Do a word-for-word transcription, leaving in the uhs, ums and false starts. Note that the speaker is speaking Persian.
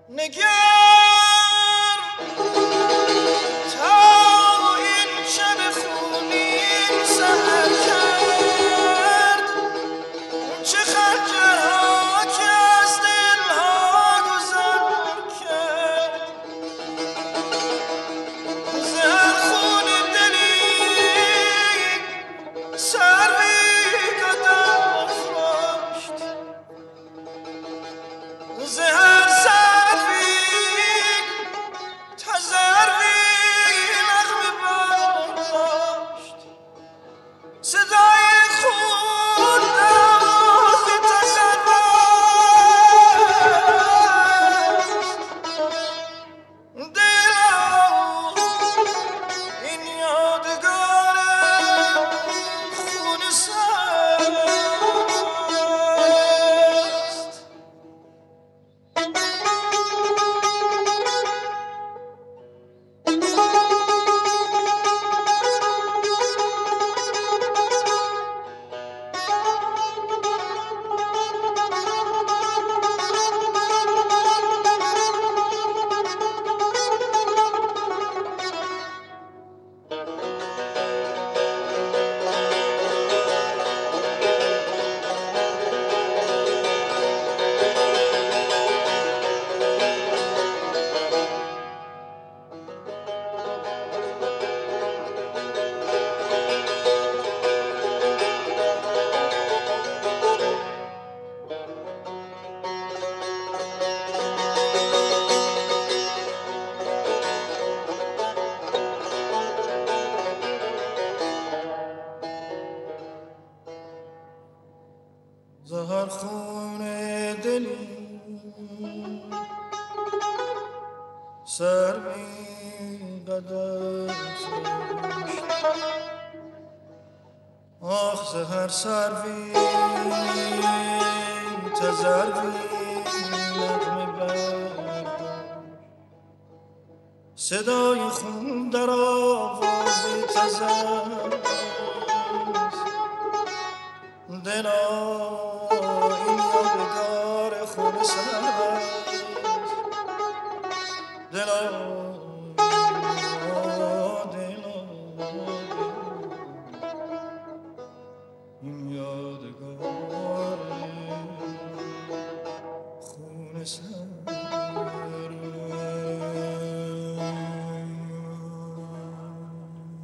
نگر تا این شب خونین سهر کرد چه خنجرها که از دلها گذر کرد زهر خون دلی سروی قدم افراشت زهر سروی تزروی نغمه برداشت صدای خون دماغ تزرست دلا این یادگار خون سرست زهر خون دلی سر بی قدر آخ زهر سروی تزروی نغمه برداشت صدای خون در آواز تزرست دلا این یادگار خون سرست دلا